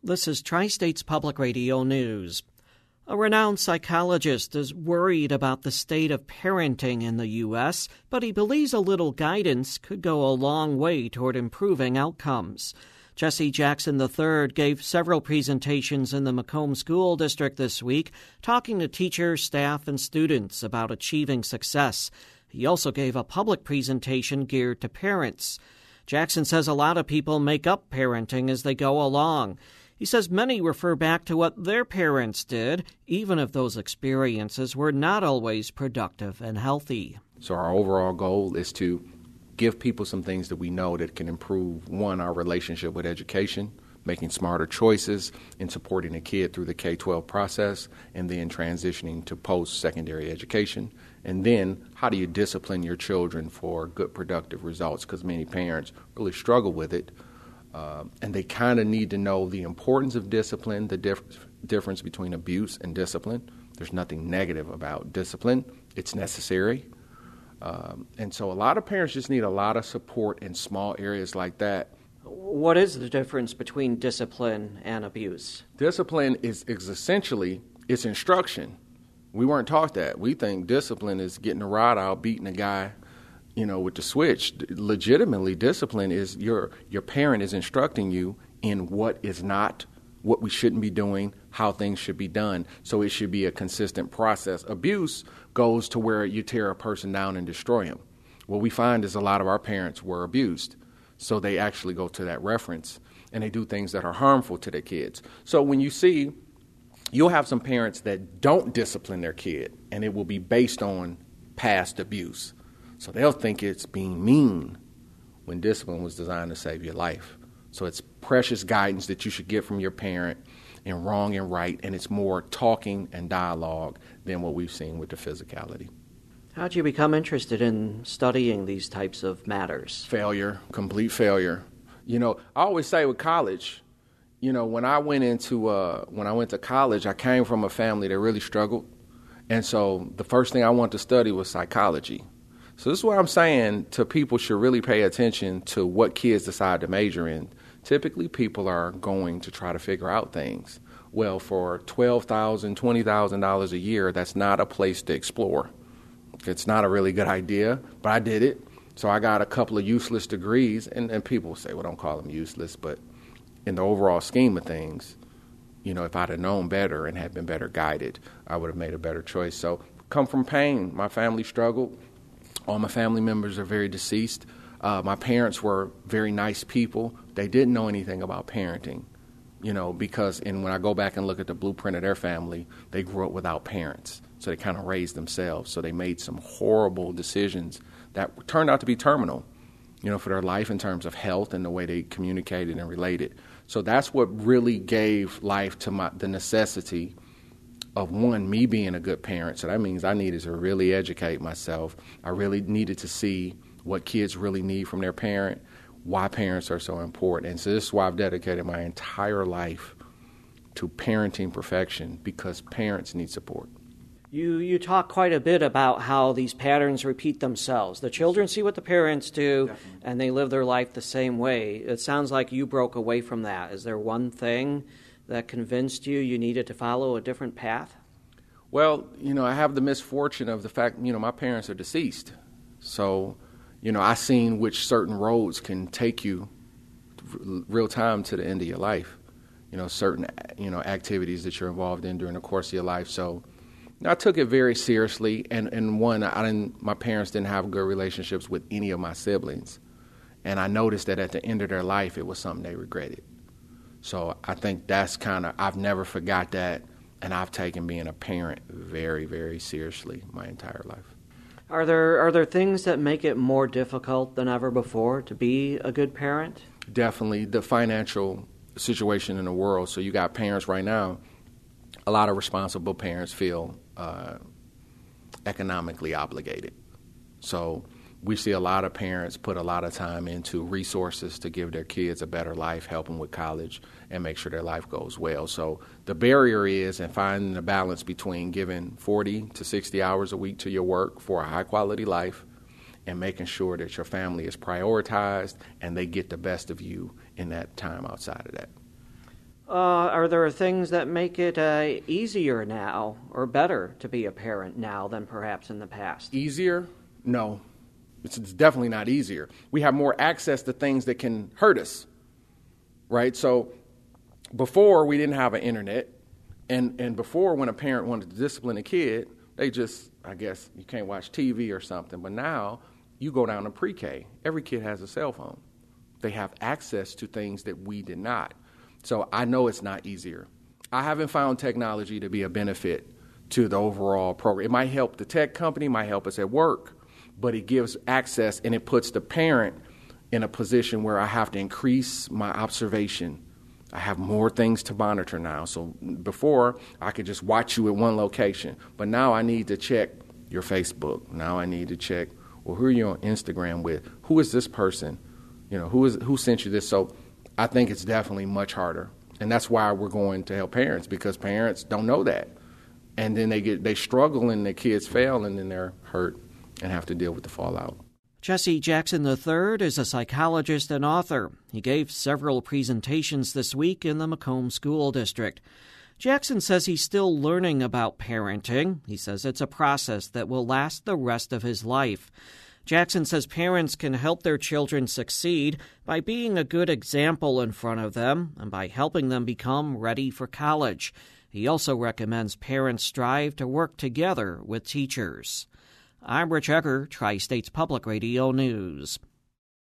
This is Tri-States Public Radio News. A renowned psychologist is worried about the state of parenting in the U.S., but he believes a little guidance could go a long way toward improving outcomes. Jesse Jackson III gave several presentations in the Macomb School District this week, talking to teachers, staff, and students about achieving success. He also gave a public presentation geared to parents. Jackson says a lot of people make up parenting as they go along. He says many refer back to what their parents did, even if those experiences were not always productive and healthy. So our overall goal is to give people some things that we know that can improve, one, our relationship with education, making smarter choices, and supporting a kid through the K-12 process, and then transitioning to post-secondary education. And then, how do you discipline your children for good, productive results? Because many parents really struggle with it. And they kind of need to know the importance of discipline, the difference between abuse and discipline. There's nothing negative about discipline. It's necessary. And so a lot of parents just need a lot of support in small areas like that. What is the difference between discipline and abuse? Discipline is essentially, it's instruction. We weren't taught that. We think discipline is getting a rod out, beating a guy, with the switch. Legitimately, discipline is your parent is instructing you in what is not, what we shouldn't be doing, how things should be done. So it should be a consistent process. Abuse goes to where you tear a person down and destroy them. What we find is a lot of our parents were abused. So they actually go to that reference and they do things that are harmful to their kids. So when you'll have some parents that don't discipline their kid, and it will be based on past abuse. So they'll think it's being mean when discipline was designed to save your life. So it's precious guidance that you should get from your parent in wrong and right, and it's more talking and dialogue than what we've seen with the physicality. How'd you become interested in studying these types of matters? Failure, complete failure. I always say with college, when I went to college, I came from a family that really struggled. And so the first thing I wanted to study was psychology. So this is what I'm saying to people should really pay attention to what kids decide to major in. Typically, people are going to try to figure out things. Well, for $12,000, $20,000 a year, that's not a place to explore. It's not a really good idea, but I did it. So I got a couple of useless degrees, and people say, well, don't call them useless, but in the overall scheme of things, if I'd have known better and had been better guided, I would have made a better choice. So come from pain. My family struggled. All my family members are very deceased. My parents were very nice people. They didn't know anything about parenting, because when I go back and look at the blueprint of their family, they grew up without parents. So they kind of raised themselves. So they made some horrible decisions that turned out to be terminal, for their life in terms of health and the way they communicated and related. So that's what really gave life to the necessity of, one, me being a good parent. So that means I needed to really educate myself. I really needed to see what kids really need from their parent, why parents are so important. And so this is why I've dedicated my entire life to parenting perfection, because parents need support. You talk quite a bit about how these patterns repeat themselves. The children see what the parents do, Definitely. And they live their life the same way. It sounds like you broke away from that. Is there one thing that convinced you needed to follow a different path? Well, I have the misfortune of the fact, my parents are deceased. So, I seen which certain roads can take you real time to the end of your life. Certain, activities that you're involved in during the course of your life. So I took it very seriously. And one, my parents didn't have good relationships with any of my siblings. And I noticed that at the end of their life, it was something they regretted. So I think that's I've never forgot that, and I've taken being a parent very, very seriously my entire life. Are there things that make it more difficult than ever before to be a good parent? Definitely. The financial situation in the world. So you got parents right now, a lot of responsible parents feel economically obligated. So we see a lot of parents put a lot of time into resources to give their kids a better life, help them with college, and make sure their life goes well. So the barrier is in finding the balance between giving 40 to 60 hours a week to your work for a high-quality life and making sure that your family is prioritized and they get the best of you in that time outside of that. Are there things that make it easier now or better to be a parent now than perhaps in the past? Easier? No. It's definitely not easier. We have more access to things that can hurt us, right? So before, we didn't have an internet, and before, when a parent wanted to discipline a kid, they just, I guess, you can't watch TV or something. But now, you go down to pre-K. Every kid has a cell phone. They have access to things that we did not. So I know it's not easier. I haven't found technology to be a benefit to the overall program. It might help the tech company, might help us at work, but it gives access and it puts the parent in a position where I have to increase my observation. I have more things to monitor now. So before, I could just watch you at one location, but now I need to check your Facebook. Now I need to check, well, who are you on Instagram with? Who is this person? You know, who sent you this? So I think it's definitely much harder. And that's why we're going to help parents, because parents don't know that. And then they struggle and their kids fail, and then they're hurt and have to deal with the fallout. Jesse Jackson III is a psychologist and author. He gave several presentations this week in the Macomb School District. Jackson says he's still learning about parenting. He says it's a process that will last the rest of his life. Jackson says parents can help their children succeed by being a good example in front of them and by helping them become ready for college. He also recommends parents strive to work together with teachers. I'm Rich Egger, Tri-States Public Radio News.